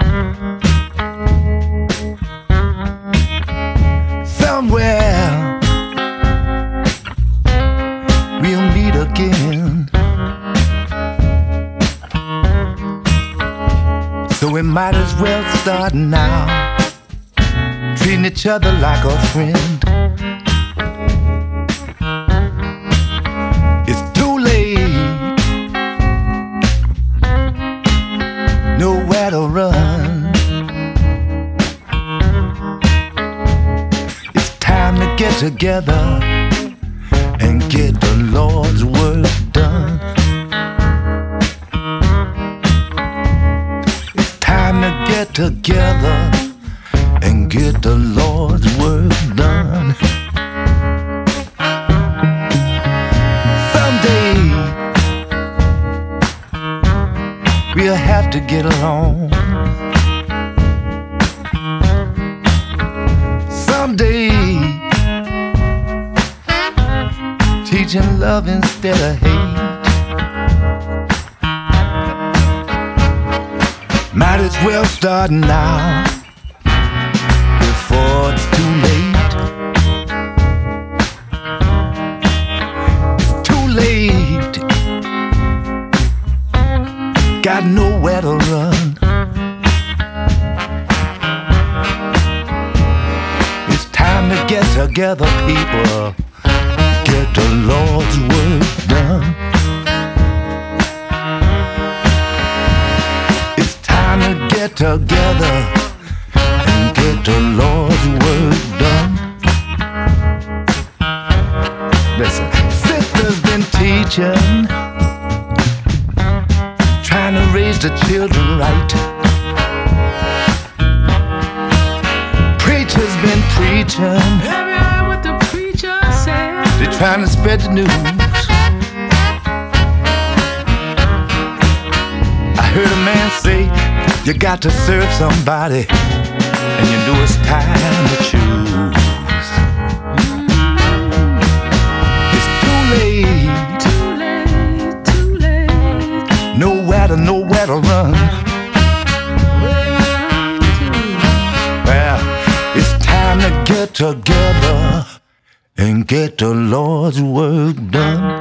Somewhere we'll meet again, so we might as well start now, treating each other like a friend. It's too late, nowhere to run. It's time to get together and get the Lord's work done. It's time to get together and get the Lord's work done. Someday we'll have to get along. Someday teaching love instead of hate. Might as well start now before it's too late. It's too late, got nowhere to run. It's time to get together, people, get the Lord's work done. It's time to get together and get the Lord's work done. Listen, sister's been teaching, trying to raise the children right. Preacher's been preaching, what the preacher said. they're trying to spread the news. I heard a man say, you got to serve somebody, and you know it's time to choose. It's too late, Too late. nowhere to run. Well, it's time to get together and get the Lord's work done.